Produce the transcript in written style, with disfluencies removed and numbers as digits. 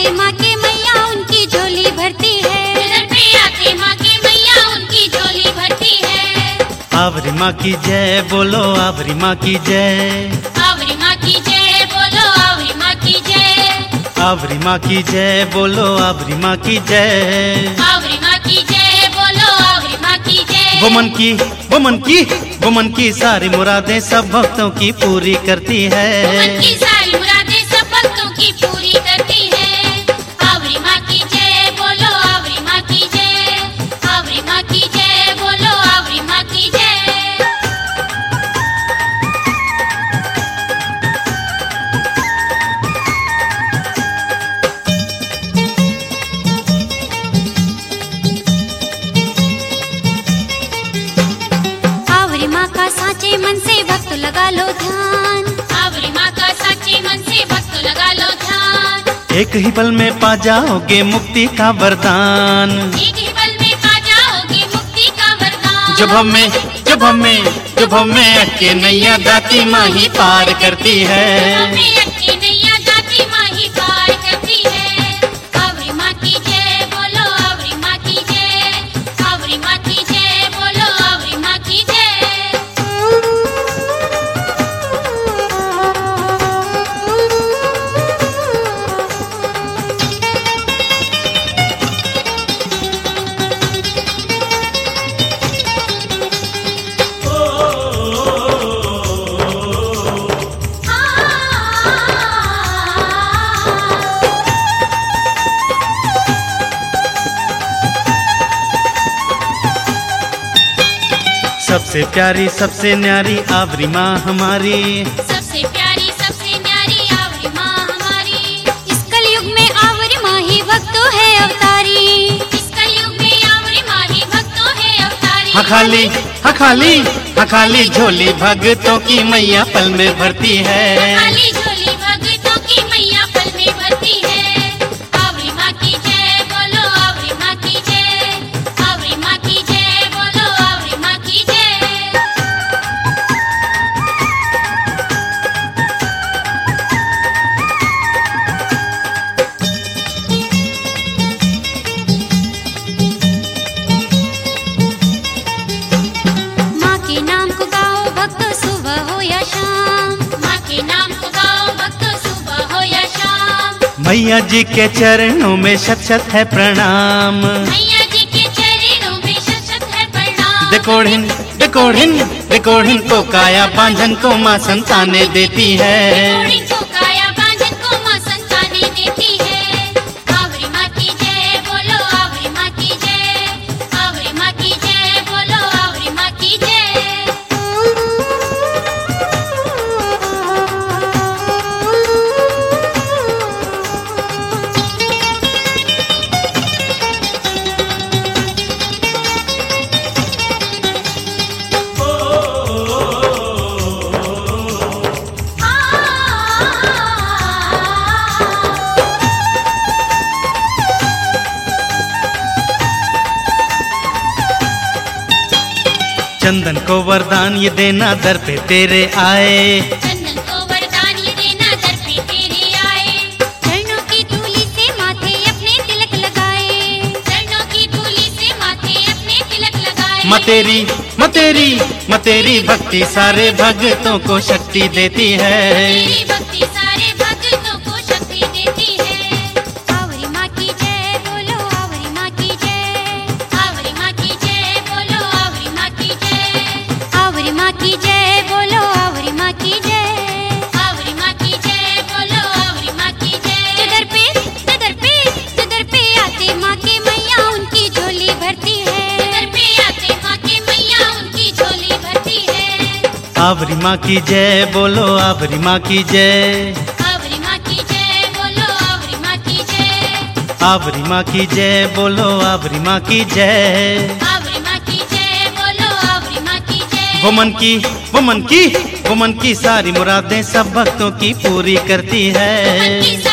आते माँ के मैया उनकी झोली भरती है। दर पे आते माँ के मैया उनकी झोली भरती है। आवरी माँ की जय बोलो, आवरी माँ की जय। आवरी माँ की जय बोलो, आवरी माँ की जय। आवरी माँ की जय बोलो, आवरी माँ की जय। आवरी माँ की जय बोलो, आवरी माँ की जय। वो मन की सारी मुरादें सब भक्तों की पूरी करती है। मन की सारी मुरादें सब भक्तों की पूरी करती है। आवरी माँ की जय बोलो, आवरी माँ की जय। आवरी माँ की जय बोलो, आवरी माँ की जय। आवरी माँ का साचे मन से भक्त लगा लो ध्यान। आवरी माँ का सच्चे मन से भक्त लगा लो ध्यान। एक ही पल में पा जाओगे मुक्ति का वरदान। एक ही पल में पा जाओगे मुक्ति का वरदान। जब हमें अटके नैया दाती माँ ही पार करती है। हमें अटके नैया दाती माँ ही पार करती है। आवरी माँ की जय बोलो, आवरी माँ की जय। आवरी माँ की जय बोलो, आवरी माँ की जय। सबसे प्यारी सबसे न्यारी आवरी माँ हमारी। सबसे प्यारी सबसे न्यारी आवरी माँ हमारी। इस कलयुग में आवरी माँ ही भक्तों है अवतारी। इस कलयुग में आवरी माँ ही भक्तों है अवतारी। हखाली झोली भगतों की मैया पल में भरती है। खाली झोली भगतों की मैया पल में भरती है। आवरी माँ की जय बोलो, आवरी माँ की जय। आवरी माँ की जय बोलो, आवरी माँ की जय। माँ के नाम को गाओ भक्त सुबह हो या शाम। माँ के नाम को गाओ भक्त सुबह हो या शाम। मैया जी के चरणों में शत शत है प्रणाम। मैया जी के चरणों में शत शत है प्रणाम। देखोड़िन को काया बांझन को माँ संताने देती है। घोड़ी को काया बांधन को माँ संताने देती है। आवरी माँ की जय बोलो, आवरी माँ की जय। आवरी माँ की जय बोलो, आवरी माँ की जय। चंदन को वरदान ये देना दर पे तेरे आए। चंदन को वरदान ये देना दर पे तेरे आए। चरणों की धूली से माथे अपने तिलक लगाए। चरणों की धूली से माथे अपने तिलक लगाए। मतेरी भक्ति सारे भक्तों को शक्ति देती है। तेरी भक्ति सारे भक्तों को शक्ति देती है। आवरी माँ की जय बोलो, आवरी माँ की जय। आवरी माँ की जय बोलो, आवरी माँ की जय। आवरी माँ की जय बोलो, आवरी माँ की जय। आवरी माँ की जय बोलो, आवरी माँ की जय। दर पे आते माँ के मैया उनकी झोली भरती है। दर पे आते माँ के मैया उनकी झोली भरती है। आवरी माँ की जय बोलो, आवरी माँ की जय। आवरी माँ की जय बोलो, आवरी माँ की जय। आवरी माँ की जय बोलो, आवरी माँ की जय। आवरी माँ की जय बोलो, आवरी माँ की जय। वो मन की सारी मुरादें सब भक्तों की पूरी करती है। मन की